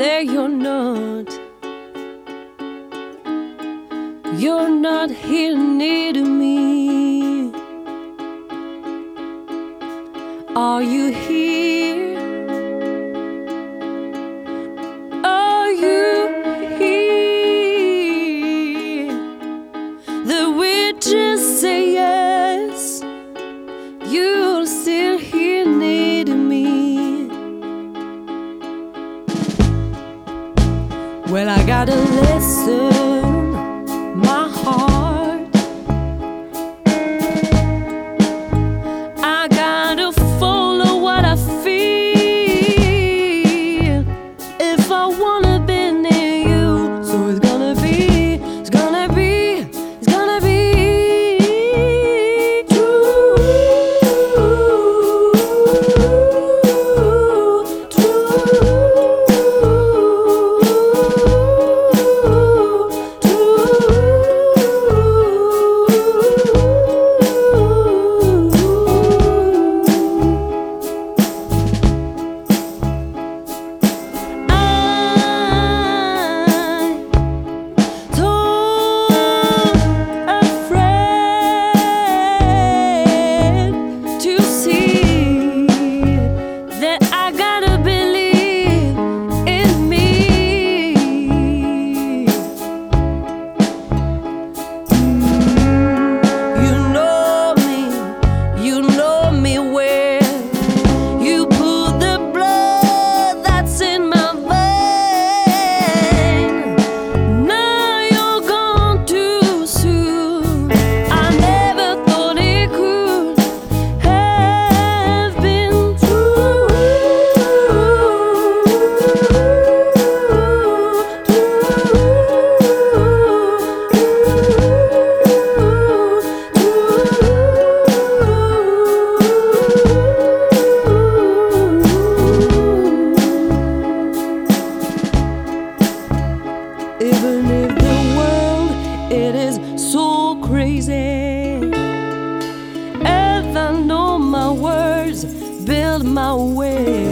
that you're not here near to me. Are you here? Are you here? The witches say yes, you're still here near to me. Well, I gotta listen, my heart. I gotta follow what I feel if I wanna be near you. So it's gonna be true, even if the world, it is so crazy. As I know my words build my way.